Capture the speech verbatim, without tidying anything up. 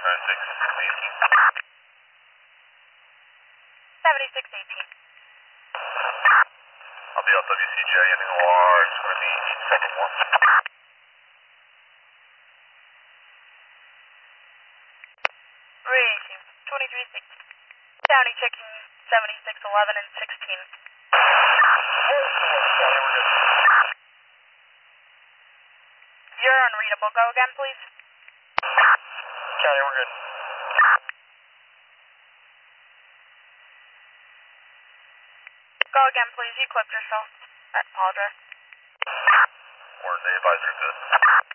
seventy-six eighteen. seventy-six eighteen. I'll be out W C J and N O R. It's going to be eight seven one. Racing, twenty-three sixty. Downey checking seventy-six eleven and sixteen. You're unreadable. Go again, please. County, we're good. Go again, please. You clipped yourself. I apologize. We're in the advisory pit.